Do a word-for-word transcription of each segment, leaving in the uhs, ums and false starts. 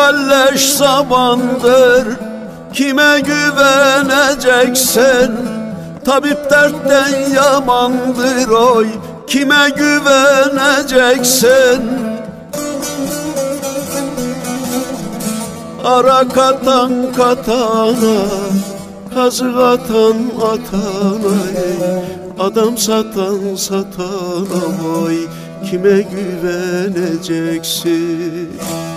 kalleş zamandır, kime güveneceksin? Tabip dertten yamandır oy, kime güveneceksin? Ara katan katana, kazık atan atana, adam satan satana vay, kime güveneceksin?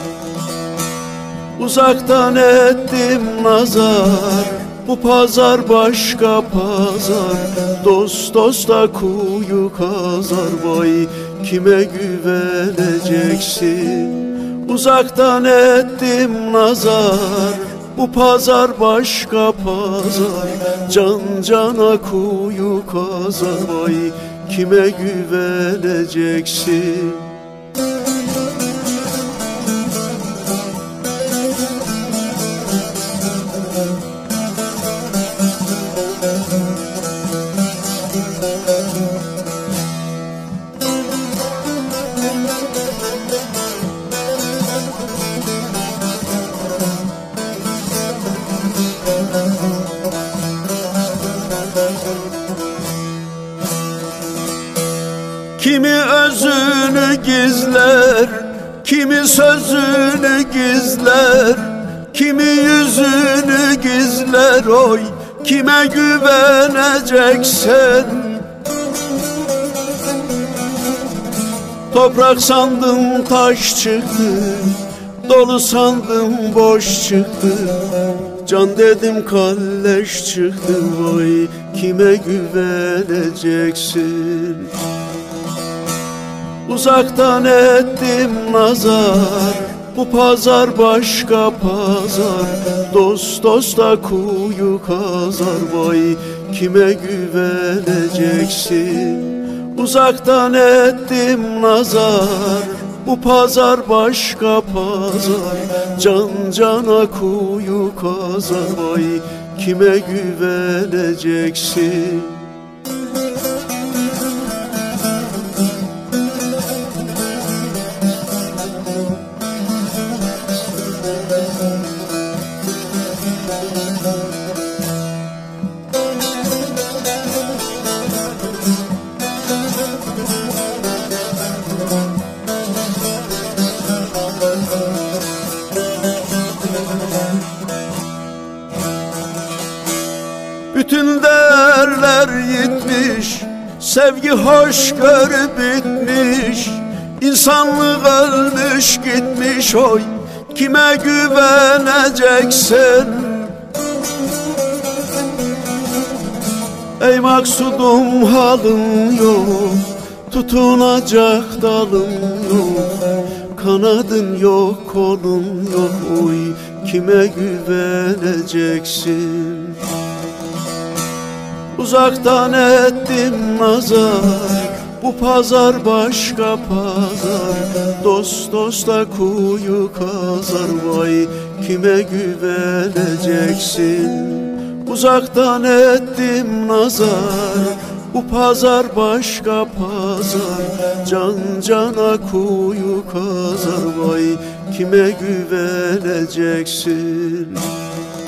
Uzaktan ettim nazar, bu pazar başka pazar, dost dosta kuyu kazar vay, kime güveneceksin? Uzaktan ettim nazar, bu pazar başka pazar, can cana kuyu kazar vay, kime güveneceksin? Kimi özünü gizler, kimi sözünü gizler, kimi yüzünü gizler oy, kime güveneceksin? Toprak sandım taş çıktı, dolu sandım boş çıktı, can dedim kalleş çıktı oy, kime güveneceksin? Uzaktan ettim nazar, bu pazar başka pazar, dost dosta kuyu kazar vay, kime güveneceksin? Uzaktan ettim nazar, bu pazar başka pazar, can cana kuyu kazar vay, kime güveneceksin? Bütün değerler yitmiş, sevgi hoşgörü bitmiş, insanlık ölmüş gitmiş oy, kime güveneceksin? Ey maksudum halın yok, tutunacak dalın yok, kanadın yok kolun yok oy, kime güveneceksin? Uzaktan ettim nazar, bu pazar başka pazar, dost dosta kuyu kazar vay, kime güveneceksin? Uzaktan ettim nazar, bu pazar başka pazar, can cana kuyu kazar vay, kime güveneceksin?